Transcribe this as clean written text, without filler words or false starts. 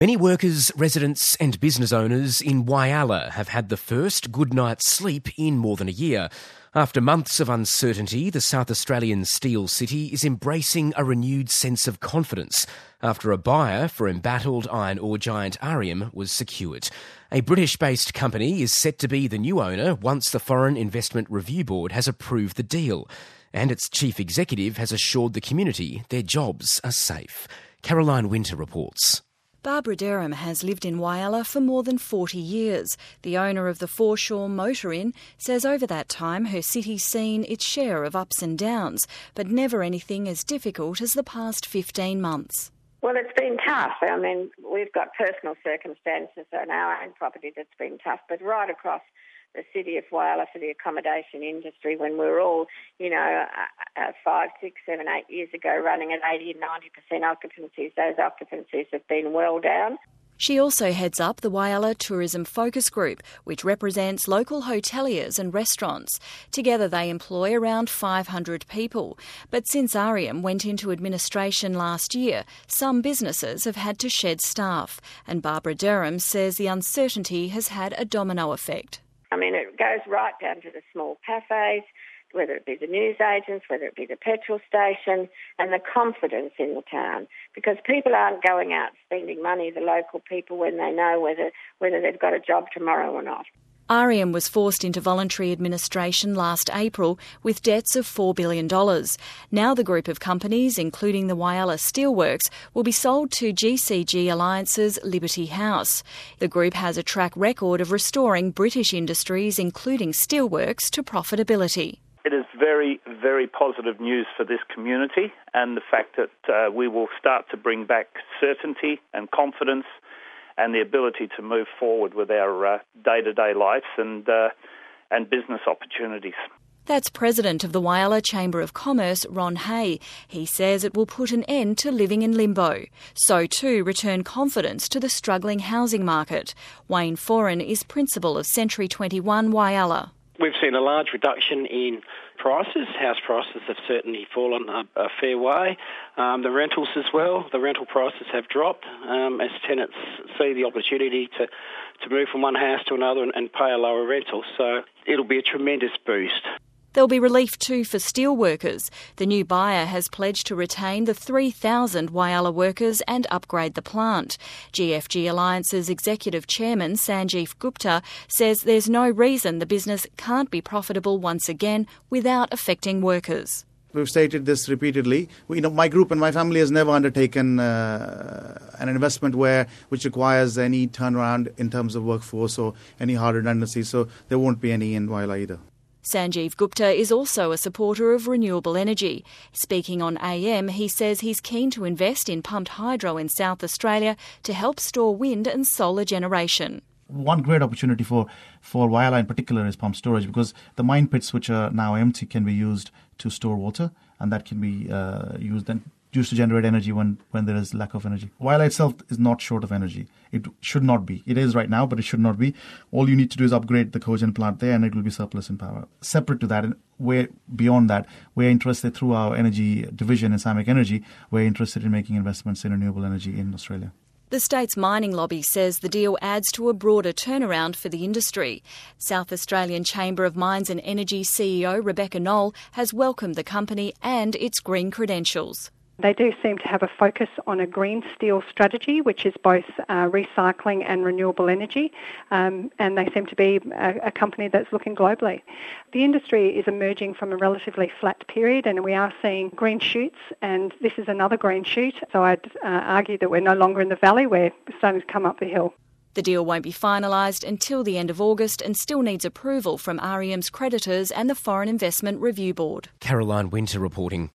Many workers, residents and business owners in Whyalla have had the first good night's sleep in more than a year. After months of uncertainty, the South Australian steel city is embracing a renewed sense of confidence after a buyer for embattled iron ore giant Arrium was secured. A British-based company is set to be the new owner once the Foreign Investment Review Board has approved the deal, and its chief executive has assured the community their jobs are safe. Caroline Winter reports. Barbara Derham has lived in Whyalla for more than 40 years. The owner of the Foreshore Motor Inn says over that time her city's seen its share of ups and downs, but never anything as difficult as the past 15 months. Well, it's been tough. I mean, we've got personal circumstances on our own property that's been tough, but right across the city of Whyalla for the accommodation industry, when we were all, 5, 6, 7, 8 years ago running at 80 and 90% occupancies, those occupancies have been well down. She also heads up the Whyalla Tourism Focus Group, which represents local hoteliers and restaurants. Together they employ around 500 people. But since Arrium went into administration last year, some businesses have had to shed staff. And Barbara Derham says the uncertainty has had a domino effect. I mean, it goes right down to the small cafes, whether it be the news agents, whether it be the petrol station, and the confidence in the town. Because people aren't going out spending money, the local people, when they know whether they've got a job tomorrow or not. Arrium was forced into voluntary administration last April with debts of $4 billion. Now the group of companies, including the Whyalla Steelworks, will be sold to GCG Alliance's Liberty House. The group has a track record of restoring British industries, including steelworks, to profitability. It is very, very positive news for this community, and the fact that we will start to bring back certainty and confidence and the ability to move forward with our day-to-day lives and business opportunities. That's President of the Whyalla Chamber of Commerce, Ron Hay. He says it will put an end to living in limbo. So too return confidence to the struggling housing market. Wayne Foran is principal of Century 21 Whyalla. We've seen a large reduction in prices. House prices have certainly fallen a fair way. The rentals as well. The rental prices have dropped as tenants see the opportunity to move from one house to another and pay a lower rental. So it'll be a tremendous boost. There'll be relief too for steel workers. The new buyer has pledged to retain the 3,000 Whyalla workers and upgrade the plant. GFG Alliance's Executive Chairman, Sanjeev Gupta, says there's no reason the business can't be profitable once again without affecting workers. We've stated this repeatedly. My group and my family has never undertaken an investment which requires any turnaround in terms of workforce or any hard redundancy, so there won't be any in Whyalla either. Sanjeev Gupta is also a supporter of renewable energy. Speaking on AM, he says he's keen to invest in pumped hydro in South Australia to help store wind and solar generation. One great opportunity for Whyalla in particular is pump storage, because the mine pits which are now empty can be used to store water, and that can be used to generate energy when there is lack of energy. Whyalla itself is not short of energy. It should not be. It is right now, but it should not be. All you need to do is upgrade the cogen plant there and it will be surplus in power. Separate to that, and way beyond that, we're interested through our energy division in Samick Energy, we're interested in making investments in renewable energy in Australia. The state's mining lobby says the deal adds to a broader turnaround for the industry. South Australian Chamber of Mines and Energy CEO Rebecca Knoll has welcomed the company and its green credentials. They do seem to have a focus on a green steel strategy, which is both recycling and renewable energy, and they seem to be a company that's looking globally. The industry is emerging from a relatively flat period, and we are seeing green shoots, and this is another green shoot. So I'd argue that we're no longer in the valley, we're starting to come up the hill. The deal won't be finalised until the end of August and still needs approval from Arrium's creditors and the Foreign Investment Review Board. Caroline Winter reporting.